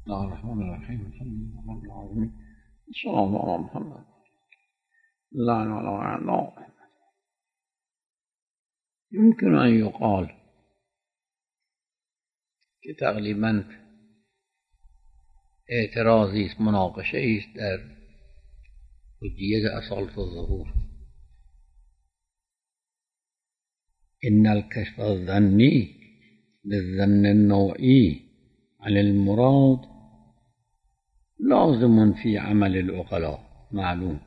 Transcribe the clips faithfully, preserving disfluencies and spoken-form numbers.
بسم الله الرحمن الرحيم الحمد لله رب العالمين صلى الله على محمد لا إله إلا الله. يمكن أن يقال که تقریباً اعتراضی است، مناقشه است در حجیت اصالت الظهور. ان الكشف الظنی بالظن النوعی عن المراد لازم فی عمل العقلاء معلوم.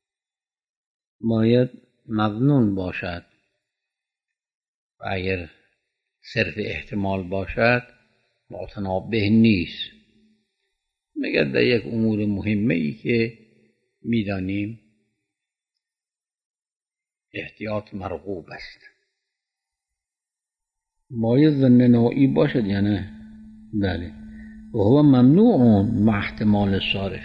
باید مظنون باشد و اگر صرف احتمال باشد معتنا به نیست، مگر در یک امور مهمه ای که میدانیم احتیاط مرغوب است. باید ظن نوعی باشد یا نه؟ بله. و هو ممنوع مع احتمال الصارف.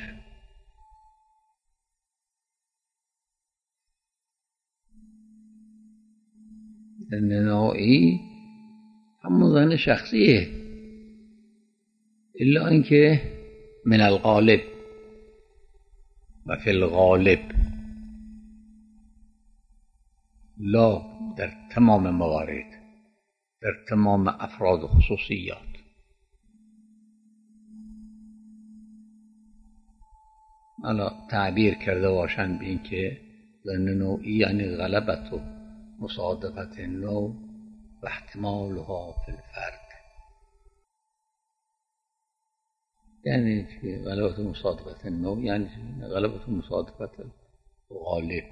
ظن نوعی همون ظن شخصیه، الا اینکه من الغالب و فی الغالب لا در تمام موارد، در تمام افراد و خصوصیات. حالا تعبیر کرده باشند به این که ظن نوعی یعنی غلبت و مصادفت نوع و احتمالها فی الفرد، یعنی که غلبت و مصادفت نوع یعنی غلبت و مصادفت غالب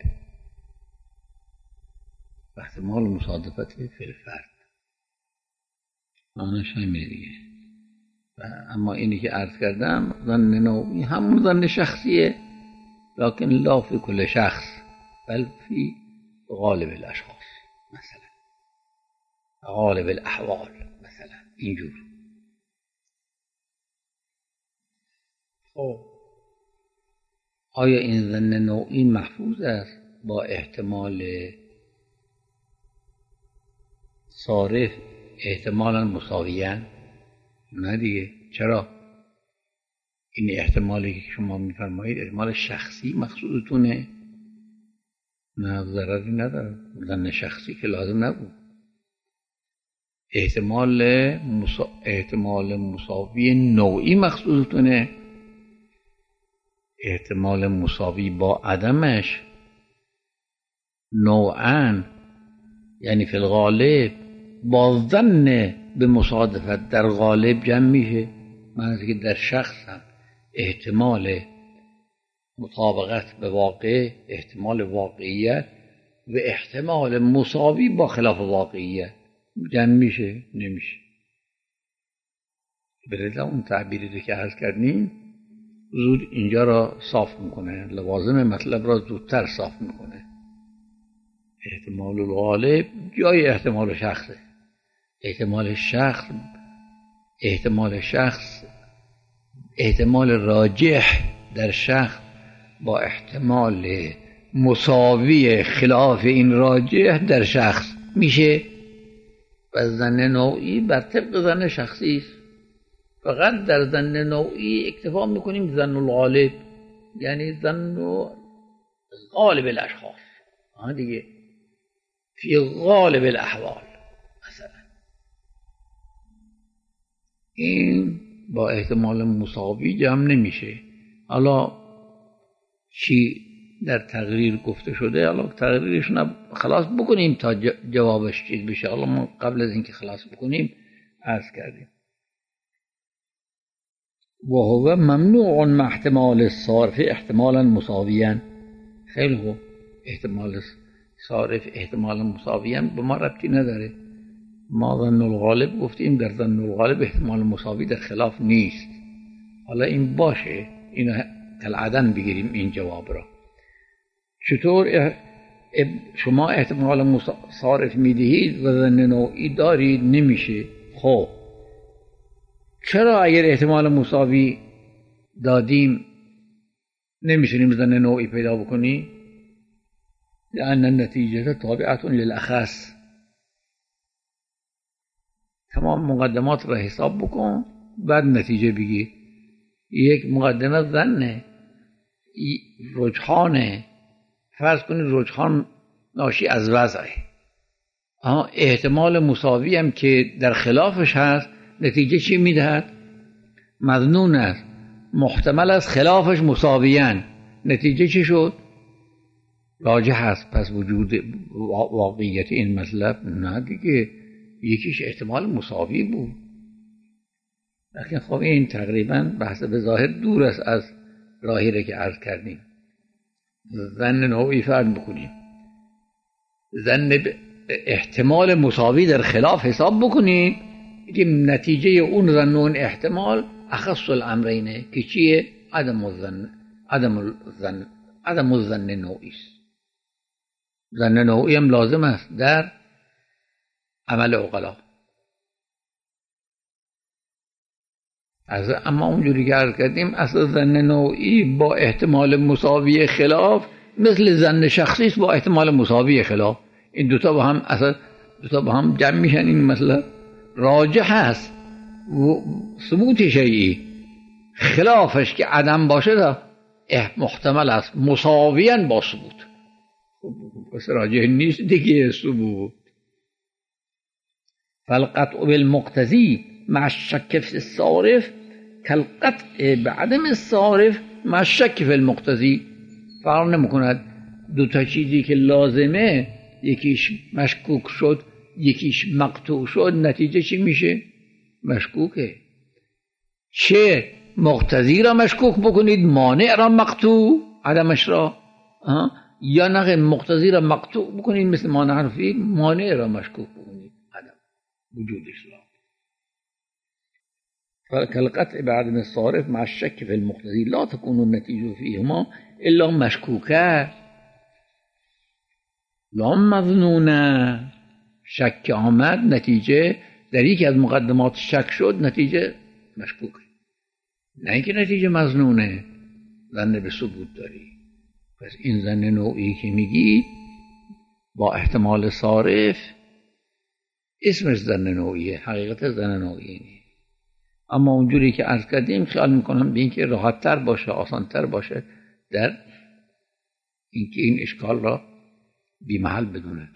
و احتمال مصادفت فی الفرد. معنیش همینه دیگه. اما اینی که عرض کردم ظن نوعی همون ظن شخصیه، لکن لا فی کل شخص بل فی غالب الاشخاص، مثلا غالب الاحوال، مثلا اینجور. خب آیا این ظن نوعی محفوظ است با احتمال صارف احتمالا مساویان؟ نه دیگه. چرا؟ این احتمالی که شما میفرمایید احتمال شخصی مقصودتونه؟ نه، ضرری نداره. ظن شخصی که لازم نبود. احتمال مسا... احتمال مساوی نوعی مقصودتونه؟ احتمال مساوی با عدمش نوعاً یعنی فی الغالب با ظن به مصادفت در غالب جمع میشه. معنی که در شخص هم احتمال مطابقت به واقع، احتمال واقعیت و احتمال مساوی با خلاف واقعیت جمع میشه؟ نمیشه. برده اون تعبیری که عرض کردیم زود اینجا را صاف میکنه، لوازم مطلب را زودتر صاف میکنه. احتمال الغالب جای احتمال شخصه. احتمال شخص احتمال شخص احتمال راجح در شخص با احتمال مساوی خلاف این راجح در شخص میشه. و ظن نوعی بر طبق ظن شخصی است. فقط در ظن نوعی اکتفا میکنیم ظن الغالب، یعنی ظن غالب الاشخاص. ها دیگه، فی غالب الاحوال مثلا. این با احتمال مساوی جمع نمیشه. حالا چی در تقریر گفته شده، حالا تقریرش خلاص بکنیم تا جوابش چیز بشه. حالا ما قبل از اینکه خلاص بکنیم عرض کردیم و هو ممنوع مع احتمال الصارف احتمالا مساویا. خیلی خوب، احتمال صارف احتمال مساویا به ما ربطی نداره. ما ظن الغالب گفتیم، در ظن الغالب احتمال مساوی در خلاف نیست. حالا این باشه، اینو کالعدم بگیریم این جواب را. چطور شما احتمال صارف میدهید و ظن نوعی دارید؟ نمیشه. خب چرا اگر احتمال مساوی دادیم نمیتونیم ظن نوعی پیدا بکنی؟ لأن النتیجه تابعه للأخص. تمام مقدمات را حساب بکن بعد نتیجه بگیر. یک مقدمه ظنه، رجحانه، فرض کنید رجحان ناشی از وضعه، اما احتمال مساوی هم که در خلافش هست نتیجه چی میدهد؟ مظنون است. محتمل است خلافش مساویان، نتیجه چی شد؟ راجح است. پس وجود واقعیت این مطلب نه دیگه، یکیش احتمال مساوی بود. لیکن خب این تقریبا بحث به ظاهر دور است از راهی را که عرض کردیم. ظن نوعی فرض بکنیم، ظن احتمال مساوی در خلاف حساب بکنیم که نتیجه اون ظن و اون احتمال اخص الامرینه که چیه؟ عدم الظن، عدم الظن، عدم الظن نوعی است. ظن نوعی هم لازم است در عمل عقلا. از اما اونجوری که عرض کردیم اصل ظن نوعی با احتمال مساوی خلاف مثل ظن شخصی است با احتمال مساوی خلاف. این دوتا با هم اصلا دوتا با هم جمع میشن. این مثلا راجح است و ثبوت شیئی خلافش که عدم باشه دا محتمل است مساویاً با ثبوت. پس راجح نیست دیگه ثبوت. فالقطع بالمقتضی مع الشک فی الصارف کالقطع بعدم الصارف مع الشک فی المقتضی. فرق نمیکند دو تا چیزی که لازمه یکیش مشکوک شد یکیش مقطوع شد، نتیجه چی میشه؟ مشکوکه. چه مقتضی را مشکوک بکنید مانع را مقطوع عدمش را، یا نه مقتضی را مقطوع بکنید مثل مانع حرفی مانع را مشکوک بکنید عدم وجودش را. فالقطع بعدم الصارف مع الشك في المقتضي لا تكون النتيجة فيهما الا مشکوکه لا مظنونه. شک آمد نتیجه در یکی از مقدمات شک شد، نتیجه مشکوکه، نه اینکه نتیجه مظنونه. ظن به ثبوت داری. پس این ظن نوعی که میگی با احتمال صارف اسمش ظن نوعیه، حقیقت ظن نوعی نیست. اما اونجوری که عرض کردیم خیال میکنم به اینکه راحت تر باشه، آسان تر باشه در اینکه این اشکال را بی محل بدوند.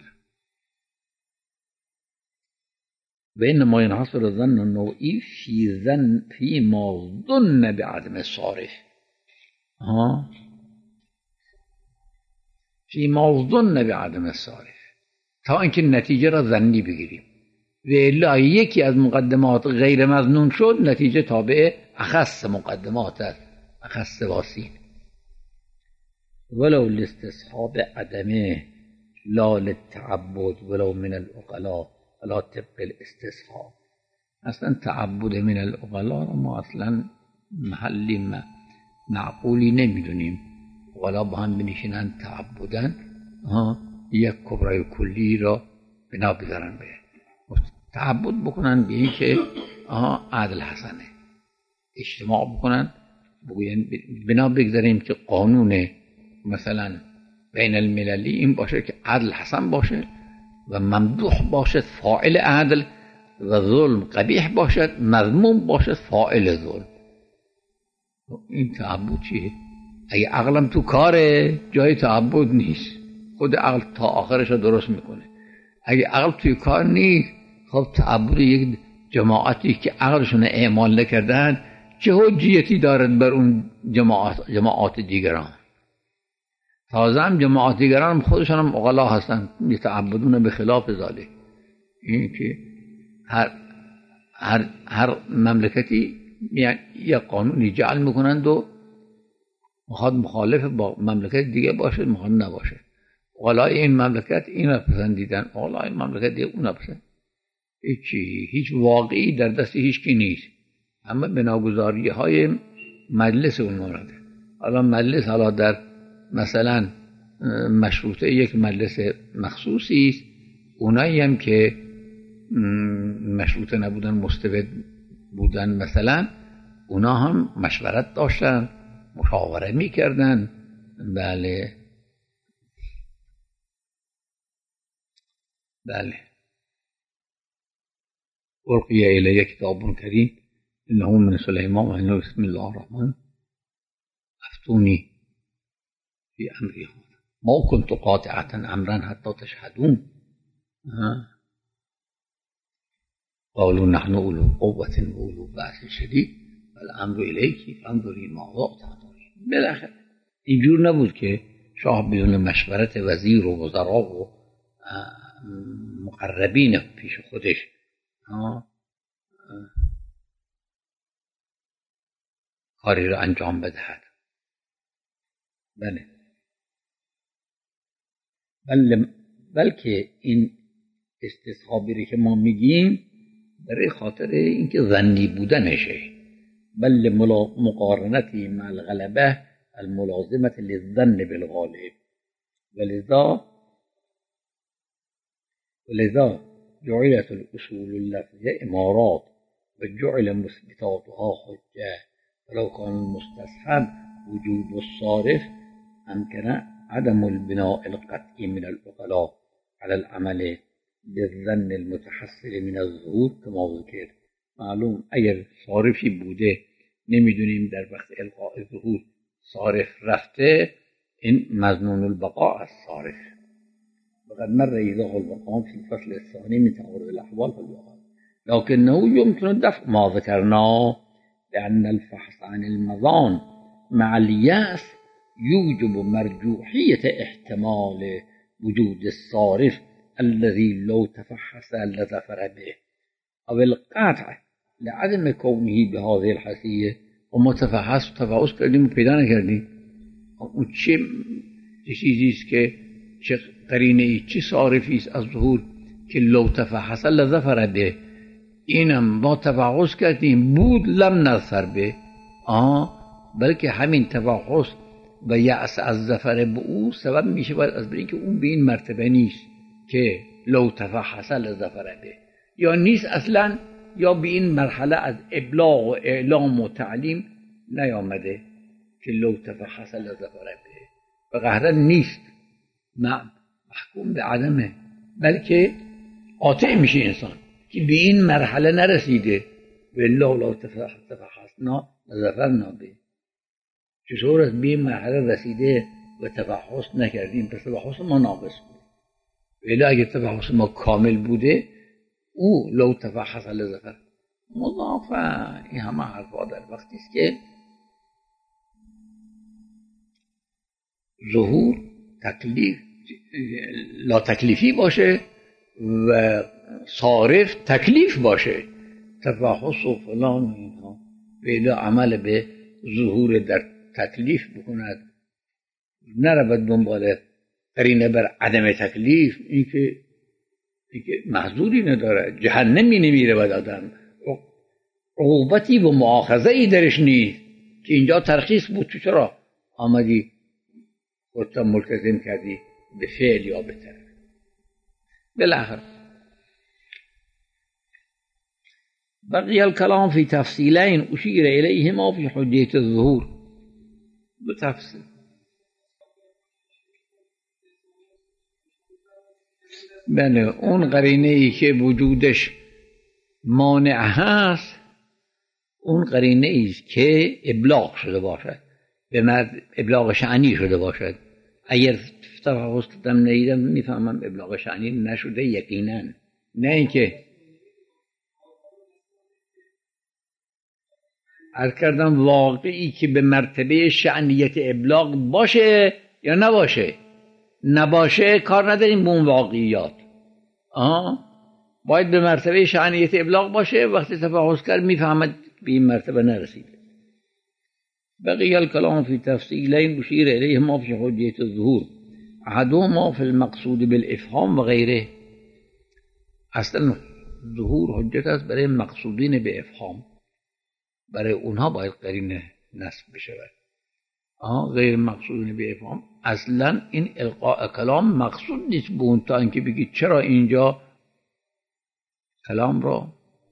و انما ينحصر الظن النوعی فی ظن فی ما ظن بعدم الصارف. ها فی ما ظن بعدم الصارف، تا اینکه نتیجه را ظنی بگیریم. و الا یکی از مقدمات غیر مظنون شد، نتیجه تابع اخص مقدمات است، اخص واسین. ولو لاستصحاب عدمه لا للتعبد ولو من العقلاء ولا طبق الاستصحاب. اصلا تعبد من العقلاء ما اصلا محلی معقولی نمیدونیم. عقلا با هم بنشینن تعبدن ها یک کبرای کلی را بنا بذارن، به تعبد بکنن به این که آها عدل حسنه، اجتماع بکنن بگوین بنا بگذاریم که قانون مثلا بین المللی این باشه که عدل حسن باشه و ممدوح باشد فاعل عدل و ظلم قبیح باشد مذموم باشد فاعل ظلم. این تعبد چیه؟ اگه عقلم تو کاره جای تعبد نیست، خود عقل تا آخرش رو درست میکنه. اگه عقل توی کار نیست، خب تعبد یک جماعتی که عقلشون اعمال نکردن چه حجیتی دارد بر اون جماعت جماعات دیگران؟ تازه هم جماعت دیگران خودشان هم عقلا هستن، یتعبدون به خلاف ذالک. این که هر هر هر مملکتی یعنی یک قانونی جعل میکنند و میخواد مخالف با مملکت دیگه باشه، میخواد نباشه. عقلای این مملکت این را پسندیدن، عقلای این مملکت دیگه اون را پسند. هیچی هیچ واقعی در دست هیچ کی نیست، اما بناگذاری های مجلس اون مورد. حالا مجلس حالا در مثلا مشروطه یک مجلس مخصوصی است، اونایی هم که مشروطه نبودن مستبد بودن مثلا اونا هم مشورت داشتن، مشاوره میکردن. بله بله. ارقی الیه کتاب کریم انه من سلیمان و انه بسم الله الرحمن افتونی فی امری هذا ما كنت قاطعة امرا حتى تشهدون. قالوا نحن اولو قوة و اولو بأس شدید والامر الیک فانظری ماذا تأمرین. بالاخره اینجور نبود که شاه بدون مشورت وزیر و وزرا و مقربین پیش خودش کاری رو انجام بدهد. بله بل بلکه این استصحابی که ما میگیم برای خاطر اینکه ظنی بودنشه، بل مقارنتی مع الغلبه الملازمة للظن بالغالب ولذا ولذا جعلت الأصول اللفظية إمارات وجعل مثبتاتها حجة ولو كان المستصحب وجود الصارف أمكن عدم البناء القطعي من العقلاء على العمل بالظن المتحصل من الظهور كما ذكر. معلوم اگر صارفی بوده نمیدونیم در وقت القاء ظهور صارف رفته، این مظنون البقاء از صارف. وقد مر إيضاح المقام في الفصل الثاني من تعارض الأحوال فالواقع لكنه يمكن دفع ما ذكرناه لأن الفحص عن المظان مع اليأس يوجب مرجوحية احتمال وجود الصارف الذي لو تفحص لظفر به أو القطع لعدم كونه بهذه الحيثية. وما تفحص تفحص کردیم و پیدا نکردیم. اون چه چیزیست که چه قرینه ای چه صارفی است از ظهور که لو تفحص لظفر به، اینم ما تفحص کردیم بود لم نظفر به. آه بلکه همین تفحص و یأس از ظفر به او سبب میشه باید از برای که اون به این مرتبه نیست که لو تفحص لظفر به، یا نیست اصلا، یا به این مرحله از ابلاغ و اعلام و تعلیم نیامده که لو تفحص لظفر به و قهرا نیست محکوم به عدمه، بلکه قاطع میشه انسان که به این مرحله نرسیده و لو لو تفحصنا لظفرنا به. چطور از به این مرحله رسیده و تفحص نکردیم؟ پس تفحص ما ناقص بود. ولی اگه تفحص ما کامل بوده او لو تفحص لظفر مضافه. این همه حرفا در وقتی است که ظهور تکلیف لا تکلیفی باشه و صارف تکلیف باشه، تفحص و فلان و اینها، ولی عمل به ظهور در تکلیف بکند، نرود دنبال قرینه بر عدم تکلیف. این که محظوری نداره، جهنمی نمیره بعد آدم، عقوبتی و مؤاخذه ای درش نیست که اینجا ترخیص بود تو چرا آمدی خودتا ملتزم کردی به فعل یا به ترک. بالاخره بقي الكلام في تفصيلين أشير إليهما في حجية الظهور بتفصيل. بله اون قرینه ای که وجودش مانع هست اون قرینه ای است که ابلاغ شده باشد، به مرد ابلاغ شأنی شده باشد. اگر تفحص کردم ندیدم میفهمم ابلاغ شأنی نشده یقینا، نه اینکه عرض کردم واقعی که به مرتبه شأنیت ابلاغ باشه یا نباشه. نباشه کار نداریم به اون واقعیات. آه باید به مرتبه شأنیت ابلاغ باشه. وقتی تفحص کرد میفهمد به این مرتبه نرسید. بقي الكلام في تفصيلين أشير إليهما في حجية الظهور أحدهما في المقصود بالإفهام وغيره. اصلا ظهور حجت است برای مقصودین به افهام، برای اونها باید قرینه نصب بشود. آه غیر مقصودین به افهام اصلا این القاء کلام مقصود نیست به اون تا اینکه بگید چرا اینجا کلام را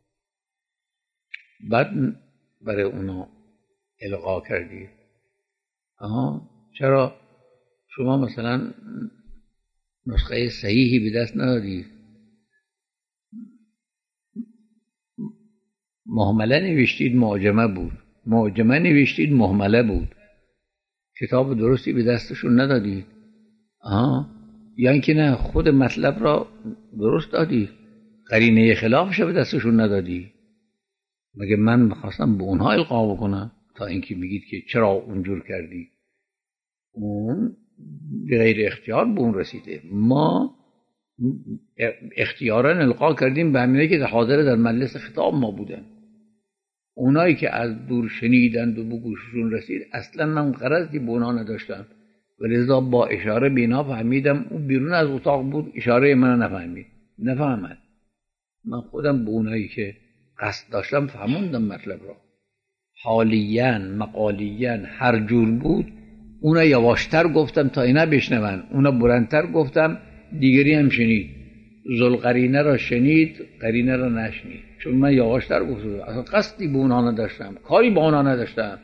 بعد برای اونها القا کردید. آها چرا شما مثلا نسخه صحیحی به دست ندادید؟ مهمله نوشتید معجمه بود، معجمه نوشتید مهمله بود، کتاب درستی به دستشون ندادید. آها، یا اینکه نه خود مطلب را درست دادید، قرینه خلافش به دستشون ندادی. مگه من میخواستم به اونها القا بکنم تا اینکه میگید که چرا اونجور کردی؟ اون به غیر اختیار به اون رسیده. ما اختیارا القا کردیم به همینه که حاضر در مجلس خطاب ما بودن. اونایی که از دور شنیدند و به گوششون رسید اصلا من غرضی به اونها نداشتم، ولذا با اشاره بینا فهمیدم اون بیرون از اتاق بود، اشاره من نفهمید، نفهمد. من خودم به اونایی که قصد داشتم فهموندم مطلب را، حالیاً مقالیاً هر جور بود. اونا یواشتر گفتم تا اینا بشنون، اونا بلندتر گفتم دیگری هم شنید. ذوالقرینه را شنید، قرینه را نشنید، چون من یواشتر گفتم، اصلا قصدی به اونها نداشتم، کاری با اونها نداشتم.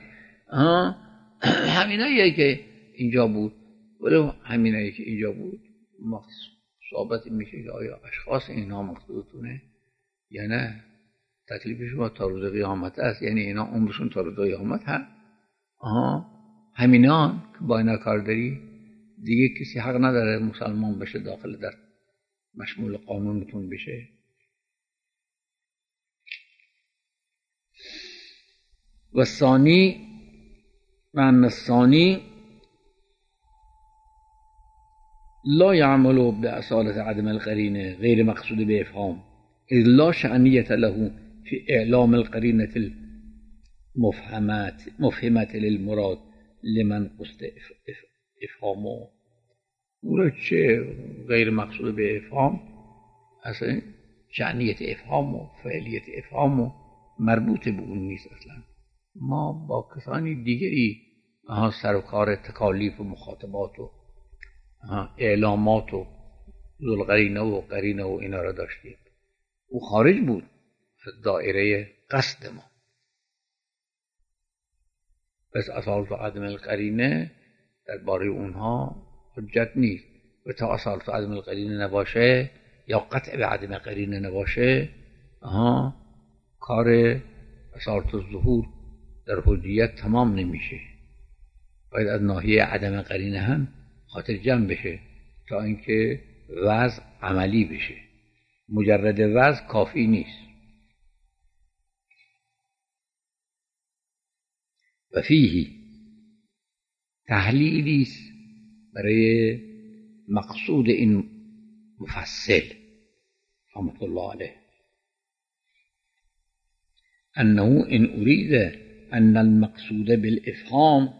همینایی که اینجا بود، ولی همینایی که اینجا بود ثابت میشه که آیا اشخاص اینها مقصودتونه یا نه. تکلیف شما تا روز قیامت است، یعنی اینا عمرشون تا روز قیامت هست. آها، همینان که با اینا کار داری، دیگه کسی حق نداره مسلمان بشه داخل در مشمول قانونتون بشه. و ثانی معنی الثانی لا يعمل بأصالة عدم القرینه غیر مقصود به افهام، اذ لا شأنیت له في اعلام القرینه المفهمات مفهمت للمراد لمن قصد افهامه. او چه غیر مقصود به افهام، اصلا شأنیت افهام و فعلیت افهام و مربوط به اون نیست. اصلا ما با کسانی دیگری آها سر و کار تکالیف و مخاطبات و اعلامات و ذوالقرینه و قرینه و اینا را داشتیم. او خارج بود از دائره قصد ما. پس اصالت و عدم القرینه درباره اونها حجت نیست، و تا اصالت و عدم القرینه نباشه یا قطع به عدم قرینه نباشه، آها کار اصالت الظهور در حجیت تمام نمیشه. باید از ناحیه عدم قرینه هم خاطر جمع بشه تا اینکه وضع عملی بشه. مجرد وضع کافی نیست. و فیه تحلیلی است برای مقصود این مفصل رحمت الله علیه، انه ان اريد ان المقصود بالافهام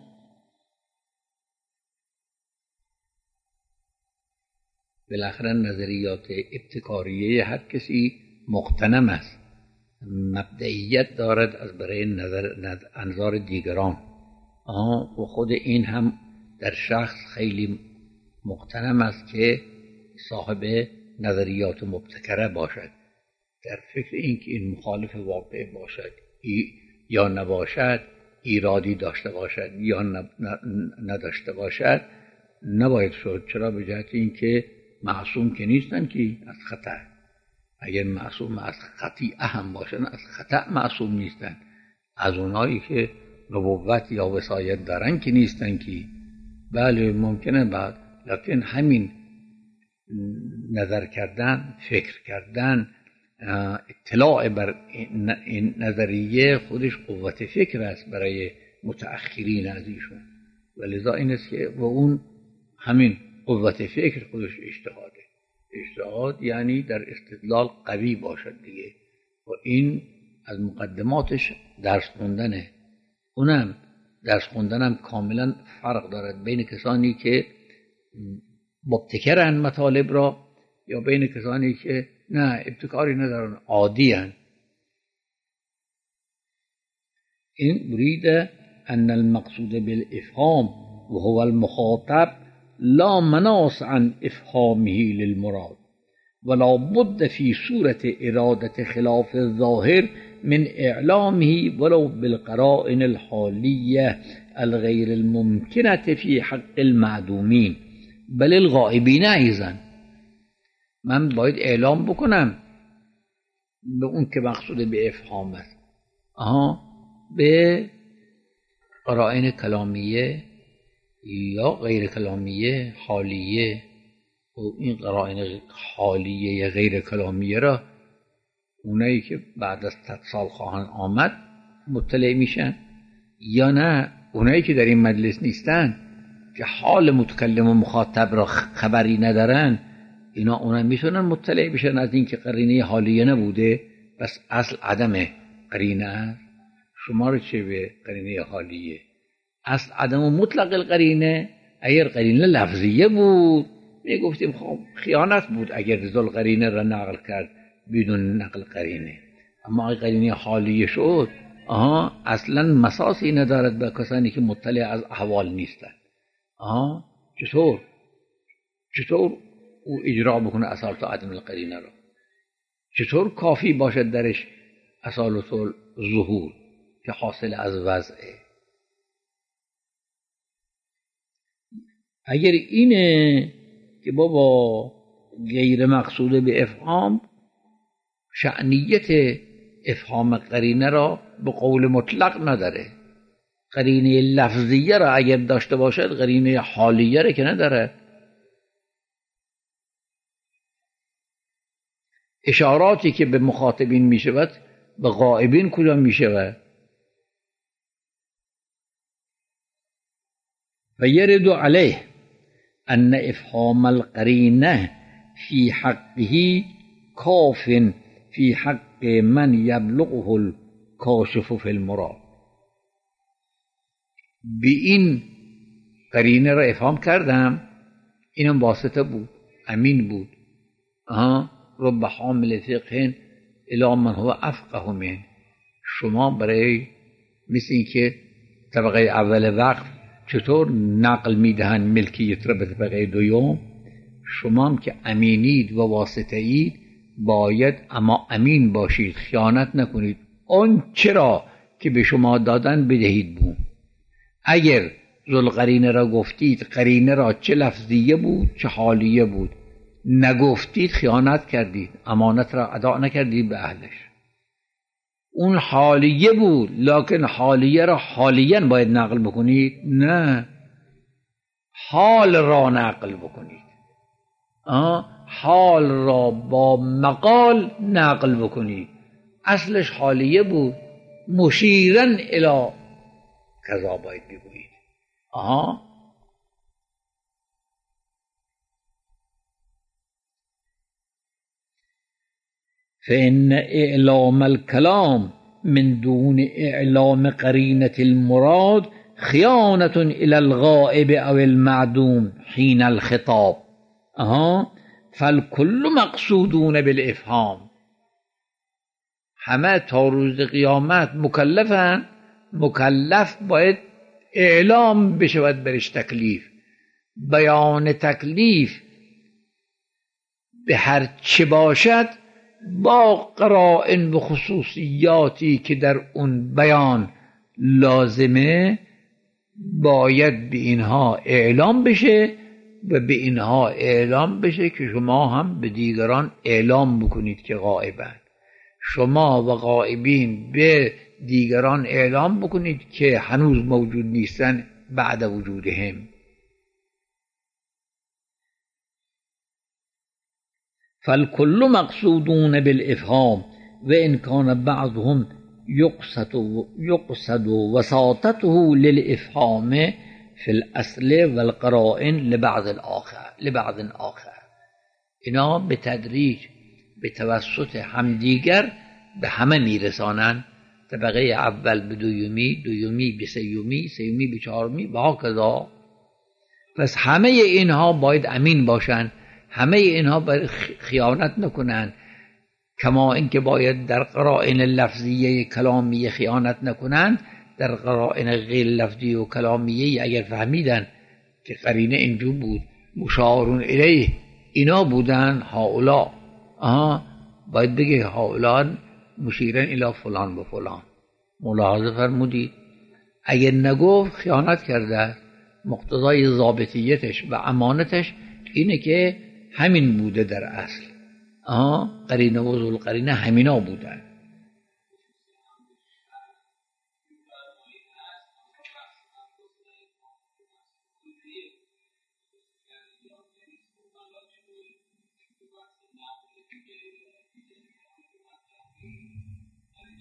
بالاخره نظریات ابتکاریه هر کسی مغتنم است، مبدئیت دارد از برای نظر انظار دیگران. آها، و خود این هم در شخص خیلی مغتنم است که صاحب نظریات مبتکره باشد، در فکر این که این مخالف واقع باشد ای یا نباشد، ایرادی داشته باشد یا نداشته باشد، نباید شد. چرا؟ به جهت این که معصوم که نیستن که از خطا. اگر معصوم از خطیئه هم باشن از خطا معصوم نیستن. از اونایی که نبوت یا وصایت دارن که نیستن که بله ممکنه بعد، لیکن همین نظر کردن، فکر کردن، اطلاع بر این نظریه خودش قوت فکر است برای متأخرین از ایشون. ولذا این است که و اون همین قوت فکر خودش اجتهاده. اجتهاد یعنی در استدلال قوی باشد دیگه، و این از مقدماتش درس خوندنه. اونم درس خوندنم کاملا فرق دارد بین کسانی که مبتکرن مطالب را یا بین کسانی که نه ابتکاری ندارن، عادی هن. این برید ان المقصود بالافهام و هو المخاطب لا مناص عن افهامه للمراد ولا بد في صورة إرادة خلاف الظاهر من إعلامه ولو بالقرائن الحالية الغير الممكنة في حق المعدومين بل الغائبين أيضا. من باید اعلام بکنم به اون که مقصود به افهام است، آها به قرائن کلامیه یا غیر کلامیه حالیه. و این قرائن حالیه غیر کلامیه را اونایی که بعد از صد سال خواهند آمد مطلع میشن، یا نه اونایی که در این مجلس نیستن که حال متکلم و مخاطب را خبری ندارن، اینا اونا میتونن مطلع بشن از این که قرینه حالیه نبوده بس اصل عدم قرینه است. شما رو چه به قرینه حالیه؟ اصل عدم و مطلق القرینه. اگر قرینه لفظیه بود میگفتیم خب خیانت بود اگر ذل قرینه را نقل کرد بدون نقل قرینه. اما اگر قرینه حالیه شد، آها اصلا مساسی ندارد به کسانی که مطلع از احوال نیستند. آها چطور چطور او اجرا بکنه اصالت عدم القرینه را؟ چطور کافی باشد درش اصالت ظهور که حاصل از وضعه؟ اگر اینه که بابا غیر مقصود به افهام، شأنیت افهام قرینه را به قول مطلق نداره. قرینه لفظیه را اگر داشته باشد قرینه حالیه را که نداره. اشاراتی که به مخاطبین می شود به غائبین کجا می شود؟ و یرد علیه ان افهام القرینه فی حقه کاف فی حق من یبلغه الکاشف فی المراد. به این قرینه را افهام کردم، اینم واسطه بود، امین بود. آها رب حامل فقه الی من هو افقه من. شما برای مثل این که طبقه اول وقت چطور نقل میدهن ملکیت را به طبقه دوم، شما هم که امینید و واسطه اید باید اما امین باشید، خیانت نکنید. آن چرا که به شما دادن بدهید بون. اگر ذل قرینه را گفتید، قرینه را چه لفظیه بود چه حالیه بود نگفتید، خیانت کردید، امانت را ادا نکردید به اهلش. اون حالیه بود، لکن حالیه را حالیا باید نقل بکنید، نه حال را نقل بکنید. آه حال را با مقال نقل بکنید. اصلش حالیه بود، مشیرن الی کذا باید بگویید. آها فإن إعلام الكلام من دون إعلام قرينة المراد خيانة إلى الغائب أو المعدوم حين الخطاب. أها فالكل مقصودون بالإفهام. همه تا روز قیامت مکلفن، مکلف باید اعلام بشود برش تکلیف. بیان تکلیف به هر چه باشد با قرائن و خصوصیاتی که در اون بیان لازمه باید به اینها اعلام بشه و به اینها اعلام بشه که شما هم به دیگران اعلام بکنید که غائبند. شما و غائبین به دیگران اعلام بکنید که هنوز موجود نیستن بعد وجودهم. فالكل مقصودون بالإفهام وإن كان بعضهم يقصد يقصد وساطته للإفهام في الأصل والقرائن لبعض الآخر لبعض آخر. اینا به تدریج به توسط همدیگر به همه میرسانند. طبقه اول به دویمی، دویمی به سیومی، سیومی به چهارمی و هکذا. پس همه اینها باید امین باشند، همه اینها باید خیانت نکنند. کما اینکه باید در قرائن لفظیه کلامیه خیانت نکنند، در قرائن غیر لفظی و کلامیه اگر فهمیدن که قرینه اینجور بود، مشارون الیه اینا بودن، هاولا آها باید بگه هاولا مشیرن الی فلان و فلان. ملاحظه فرمودید؟ اگر نگفت خیانت کرده. مقتضای ضابطیتش و امانتش اینه که همین بوده در اصل. آها قرینه و ذوالقرینه همینا بودن.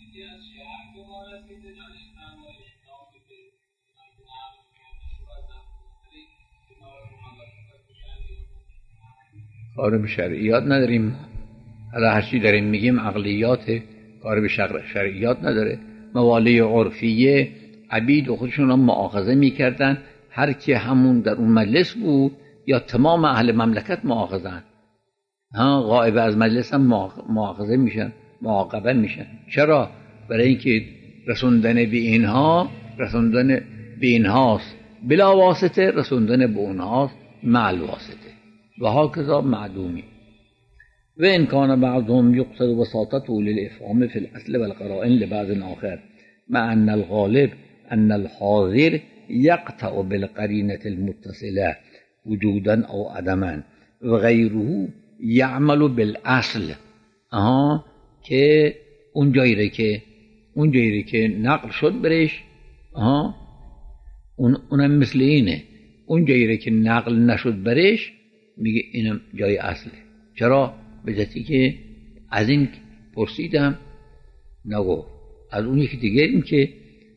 کار به شرعیات نداریم. حالا هرچی داریم میگیم عقلیات، کار به شرعیات نداره. موالی عرفیه عبید و خودشون هم مؤاخذه میکردن، هر کی همون در اون مجلس بود یا تمام اهل مملکت مؤاخذن، ها غائب از مجلس هم مؤاخذه میشن، معاقبه میشن. چرا؟ برای اینکه رسوندن به اینها رسوندن به اینهاست بلا واسطه، رسوندن به اونهاست مع الواسطه و هاکذا معدومی. و ان کان بعضهم یقصد وساطته للافهام فی الاصل والقرائن لبعض آخر مع ان الغالب ان الحاضر یقطع بالقرینة المتصله وجودا او عدما و غیره یعمل بالاصل. آها که اون جایی که اون جایی که نقل شد برش، آها اون اونم مثل اینه، اون جایی که نقل نشد برش میگه اینم جای اصله. چرا؟ به جهتی که از این پرسیدم نگفت، از اون یکی دیگه این که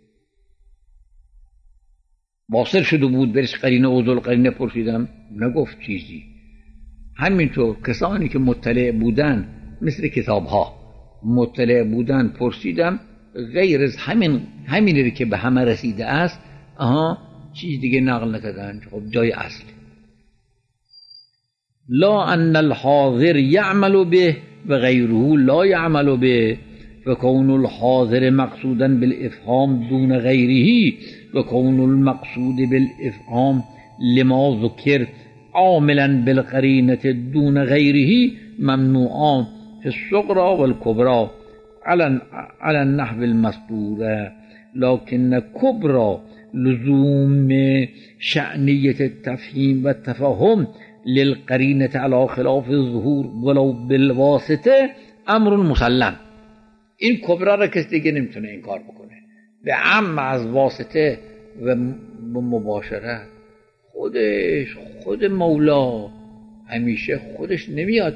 واصل شده بود برش قرینه و ذل قرینه پرسیدم نگفت چیزی. همینطور کسانی که مطلع بودن مثل کتاب ها مطلع بودن پرسیدم، غیر از همین همینی که به همه رسیده است آها چیز دیگه نقل نکردن. خب جای اصل. لا ان الحاضر يعمل به و غیره لا يعمل به و کون الحاضر مقصودا بالافهام دون غیره و کون المقصود بالافهام لما ذکر عاملا بالقرینة دون غیره ممنوعان في الصغرى والكبرى على النحو المذكور، لكن كبرى لزوم شأنية التفهيم والتفهم للقرینة على خلاف الظهور ولو بالواسطه امر مسلم. این کبرا را کسی دیگه نمیتونه این کار بکنه. به عم از واسطه و مباشرت خودش خود مولا همیشه خودش نمیاد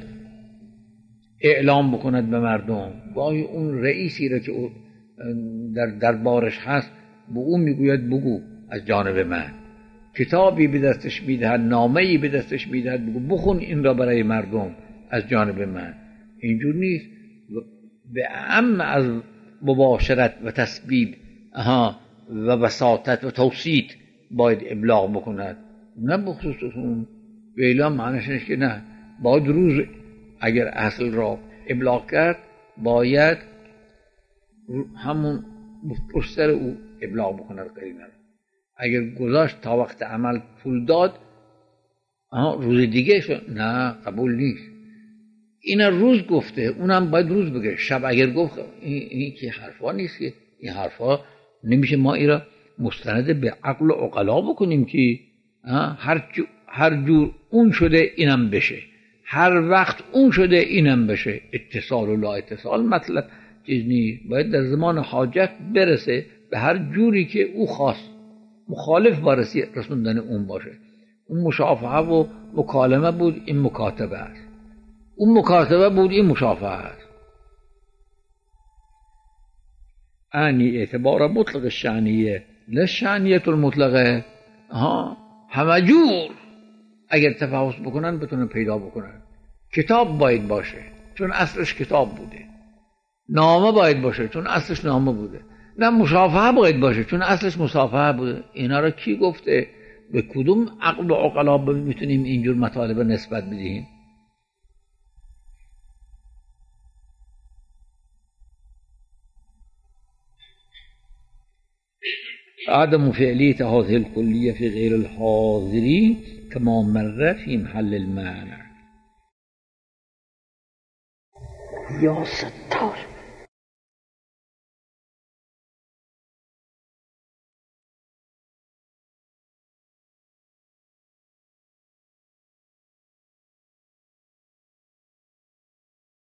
اعلام بکند به مردم. گاهی اون رئیسی را که در دربارش هست به اون میگوید بگو از جانب من، کتابی به دستش میدهد، نامه‌ای به دستش میدهد بگو بخون این را برای مردم از جانب من. اینجور نیست. به عم از مباشرت و تسبیب aha و وساطت و توسیط باید ابلاغ بکند، نه بخصوص اون. به اعلام معنیش نیست که نه باید روز اگر اصل را ابلاغ کرد باید همون پشتر او ابلاغ بکند قرینه را. اگر گذاشت تا وقت عمل پول داد روز دیگه شد نه قبول نیست. این روز گفته اونم باید روز بگه. شب اگر گفت این, این که حرفا نیست که این حرفا نمیشه ما این را مستند به عقل و عقلا بکنیم که هر, جو هر جور اون شده اینم بشه، هر وقت اون شده اینم بشه. اتصال و لا اتصال مطلب چیز نیست. باید در زمان حاجت برسه به هر جوری که او خواست. مخالف بارسی رسوندن اون باشه. اون مشافهه و مکالمه بود، این مکاتبه است. اون مکاتبه بود، این مشافهه است. انی اعتبار مطلق الشعنیه نه شعنیت المطلقه. ها همه جور اگر تفحص بکنن بتونن پیدا بکنن. کتاب باید باشه چون اصلش کتاب بوده، نامه باید باشه چون اصلش نامه بوده، نه مشافهه باید باشه چون اصلش مصافحه بوده. اینا را کی گفته؟ به کدوم عقل و عقلا میتونیم اینجور مطالب نسبت بدهیم؟ عدم فعلیت هذه الكلیه فی غیر الحاضرین کما مر فی محل المعنى. یا ستار